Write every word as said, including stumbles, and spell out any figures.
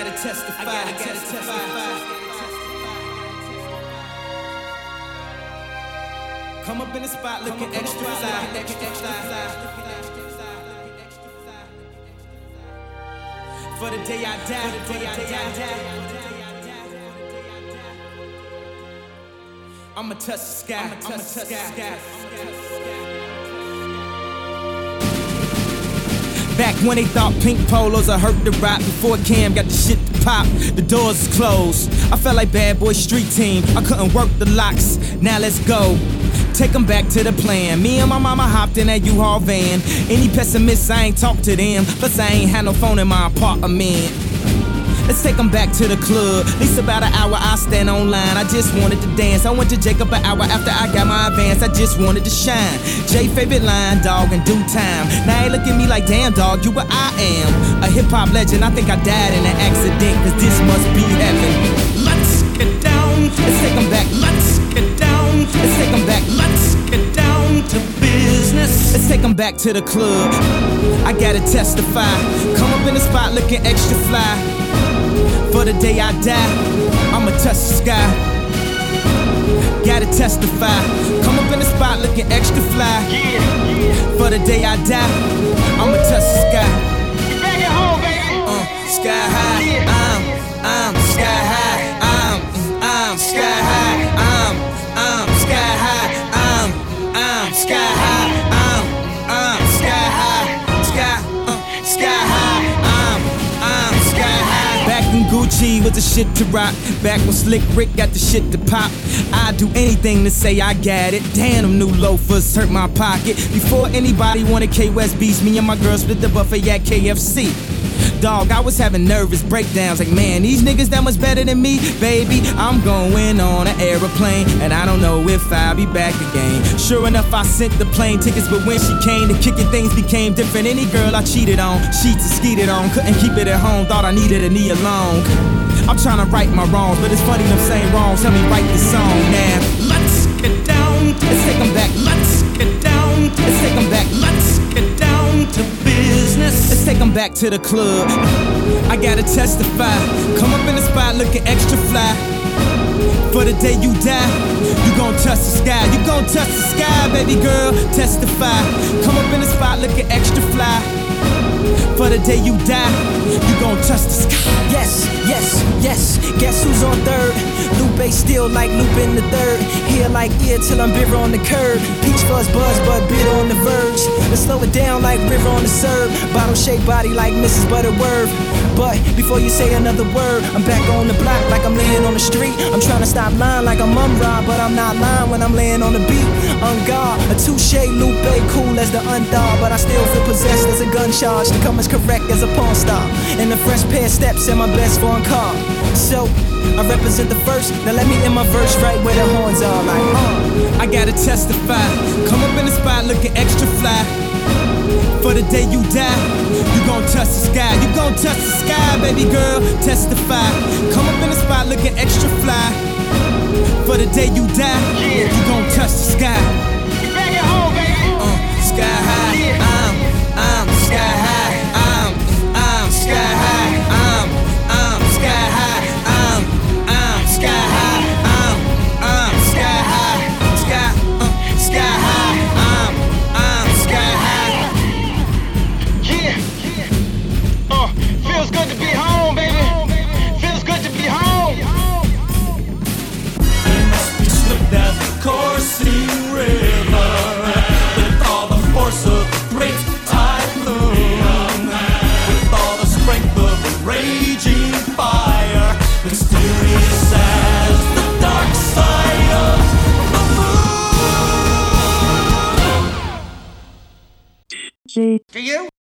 gotta testify. I gotta testify. Come up in the spot looking extra fly, extra fly. For the day I die, for the day I die. I'ma touch the sky, I'ma touch the sky. Back when they thought pink polos would hurt the rock, before Cam got the shit to pop, the doors is closed. I felt like Bad Boy Street Team, I couldn't work the locks. Now let's go. Take them back to the plan. Me and my mama hopped in that U-Haul van. Any pessimists, I ain't talk to them. Plus I ain't had no phone in my apartment. Let's take them back to the club. At least about an hour I stand online. I just wanted to dance. I went to Jacob an hour after I got my advance. I just wanted to shine. Jay favorite line, dog, in due time. Now they look at me like, damn dog, you what I am. A hip-hop legend, I think I died in an accident, cause this must be heaven. Let's get down. Let's take them back. Let's get down. Let's take them back. Let's get down to business. Let's take them back to the club. I gotta testify. Come up in the spot looking extra fly. For the day I die, I'ma touch the sky. Gotta testify. Come up in the spot looking extra fly. For the day I die, I'ma touch the sky. Uh, sky high, I'm, I'm sky high. I'm, I'm sky high. I'm, I'm sky high. I'm, I'm sky high. I'm, I'm sky high. Sky, uh, sky high. I'm, I'm sky high. Back in Gucci with the shit to rock. Back when Slick Rick got the shit to pop. I'd do anything to say I got it. Damn, them new loafers hurt my pocket. Before anybody wanted K-West beats, me and my girl split the buffet at K F C. Dog, I was having nervous breakdowns. Like, man, these niggas that much better than me. Baby, I'm going on an aeroplane, and I don't know if I'll be back again. Sure enough, I sent the plane tickets, but when she came to kick it, things became different. Any girl I cheated on, sheets and skeeted on. Couldn't keep it at home, thought I needed a knee alone. I'm trying to right my wrongs, but it's funny them saying wrongs. Help me write this song now. Let's get down. Let's take them back. Let's get down. Let's take them back. Let's get down to business. Let's take them back to the club. I gotta testify. Come up in the spot looking extra fly. For the day you die, you gon' touch the sky. You gon' touch the sky, baby girl. Testify. Come up in the spot looking extra fly. For the day you die, you gon' touch the sky. Yes, yes, yes. Guess who's on third? Lupe still like Lupin the third. Here like ear till I'm bitter on the curb. Peach fuzz buzz, but bitter on the verge. Let's slow it down like river on the serve. Bottle shaped body like Missus Butterworth. But before you say another word, I'm back on the block like I'm laying on the street. I'm trying to stop lying like I'm Mum-Ra, but I'm not lying when I'm laying on the beat. On guard, a touche, Lupe, cool as the undog, but I still feel possessed as a gun charge to come as correct as a porn star. And a fresh pair of steps in my best foreign car. So I represent the first. Now let me in my verse right where the horns are. Like, uh. I gotta testify. Come up in the spot looking extra fly. For the day you die, you gon' touch the sky. You gon' touch the sky, baby girl. Testify. Come up in the spot looking extra fly. For the day you die, you gon' touch the sky. Back at home, baby. Uh, sky high. I'm, I'm sky high. I'm, I'm sky high. I'm, I'm sky high. I'm, I'm sky high. I'm, I'm sky high. Sky, uh, sky high. I'm, I'm sky high. Yeah. Uh, feels good to be home, baby. Feels good to be home. We slipped down the coursing river with all the force of a great typhoon, with all the strength of a raging fire, mysterious as the dark side of the moon. J To you?